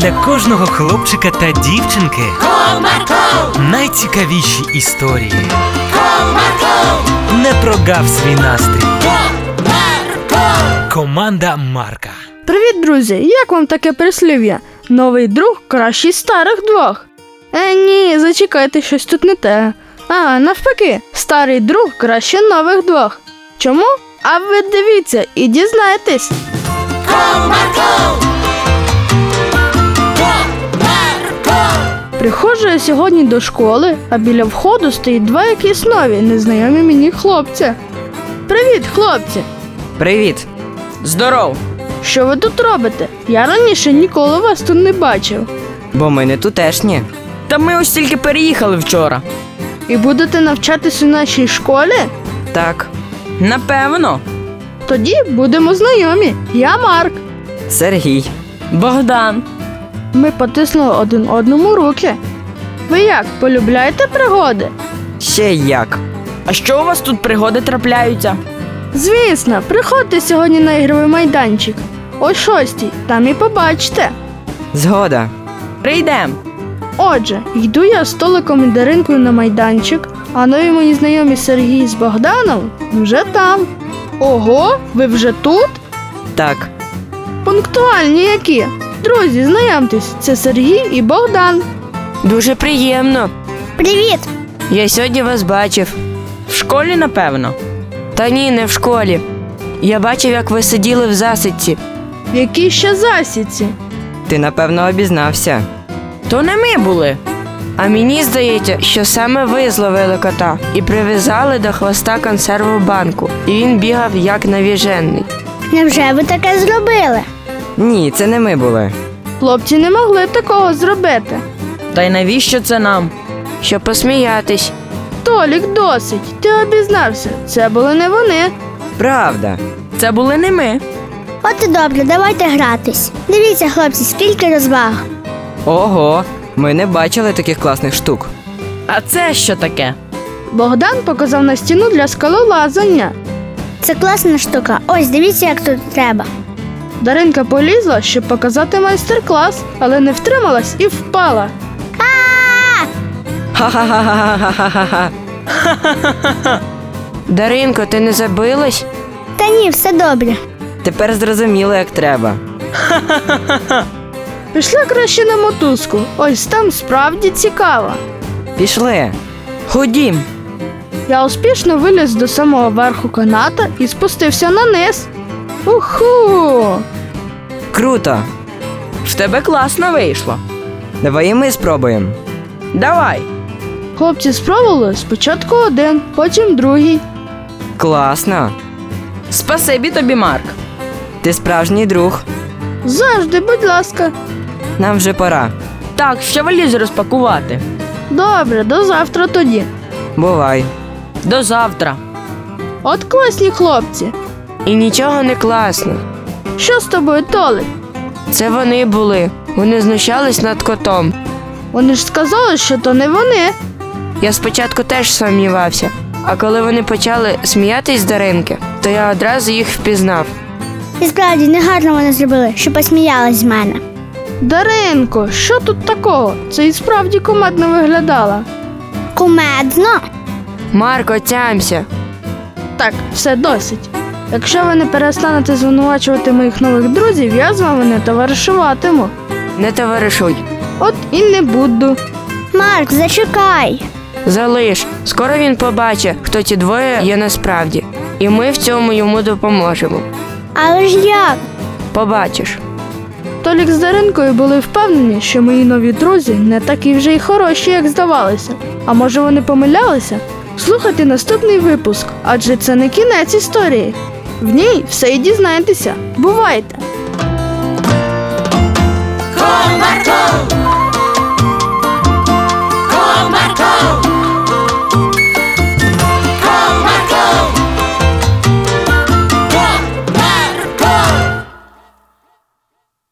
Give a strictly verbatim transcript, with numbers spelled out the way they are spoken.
Для кожного хлопчика та дівчинки Комарко! найцікавіші історії. Комарко! Не прогав свій настрій. Комарко! Команда Марка. Привіт, друзі! Як вам таке прислів'я? Новий друг кращий старих двох. Е, ні, зачекайте, щось тут не те. А, навпаки, старий друг краще нових двох. Чому? А ви дивіться і дізнаєтесь. Комарко! Комарко! Приходжу я сьогодні до школи, а біля входу стоїть два якісь нові, незнайомі мені хлопці. Привіт, хлопці! Привіт! Здоров! Що ви тут робите? Я раніше ніколи вас тут не бачив. Бо ми не тутешні. Та ми ось тільки переїхали вчора. І будете навчатись у нашій школі? Так. Напевно. Тоді будемо знайомі. Я Марк. Сергій. Богдан. Ми потиснули один одному руки. Ви як, полюбляєте пригоди? Ще як. А що у вас тут пригоди трапляються? Звісно, приходьте сьогодні на ігровий майданчик. О шостій, там і побачите. Згода. Прийдем. Отже, йду я з Толиком і Даринкою на майданчик, а нові мої знайомі Сергій з Богданом вже там. Ого, ви вже тут? Так. Пунктуальні які. Друзі, знайомтесь, це Сергій і Богдан. Дуже приємно. Привіт! Я сьогодні вас бачив. В школі, напевно? Та ні, не в школі. Я бачив, як ви сиділи в засідці. В якій ще засідці? Ти, напевно, обізнався. То не ми були. А мені здається, що саме ви зловили кота і прив'язали до хвоста консерву банку. І він бігав як навіжений. Невже ви таке зробили? Ні, це не ми були. Хлопці не могли такого зробити. Та й навіщо це нам? Щоб посміятись. Толік, досить, ти обізнався. Це були не вони. Правда. Це були не ми. От і добре, давайте гратись. Дивіться, хлопці, скільки розваг. Ого, ми не бачили таких класних штук. А це що таке? Богдан показав на стіну для скалолазання. Це класна штука. Ось, дивіться, як тут треба. Даринка полізла, щоб показати майстер-клас, але не втрималась і впала. Ха-ха-ха-ха-ха-ха-ха. Даринко, ти не забилась? Та ні, все добре. Тепер зрозуміло, як треба. Пішла краще на мотузку. Ось там справді цікаво. Пішли. Ходім. Я успішно виліз до самого верху каната і спустився на низ. Уху! Круто. В тебе класно вийшло. Давай і ми спробуємо. Давай. Хлопці спробували спочатку один, потім другий. Класно. Спасибі тобі, Марк. Ти справжній друг. Завжди, будь ласка. Нам вже пора. Так, ще валіз розпакувати. Добре, до завтра тоді. Бувай. До завтра. От класні хлопці. І нічого не класно. Що з тобою, Толик? Це вони були. Вони знущались над котом. Вони ж сказали, що то не вони. Я спочатку теж сумнівався, а коли вони почали сміятись з Даринки, то я одразу їх впізнав. І справді, негарно вони зробили, що посміялись з мене. Даринко, що тут такого? Це і справді кумедно виглядала. Кумедно. Марко, тямся. Так, все досить. Якщо ви не перестанете звинувачувати моїх нових друзів, я з вами не товаришуватиму. Не товаришуй. От і не буду. Марк, зачекай. Залиш. Скоро він побачить, хто ті двоє є насправді. І ми в цьому йому допоможемо. Але ж як? Побачиш. Толік з Даринкою були впевнені, що мої нові друзі не такі вже й хороші, як здавалося. А може вони помилялися? Слухайте наступний випуск, адже це не кінець історії. В ній все і дізнаєтеся. Бувайте! Комарко!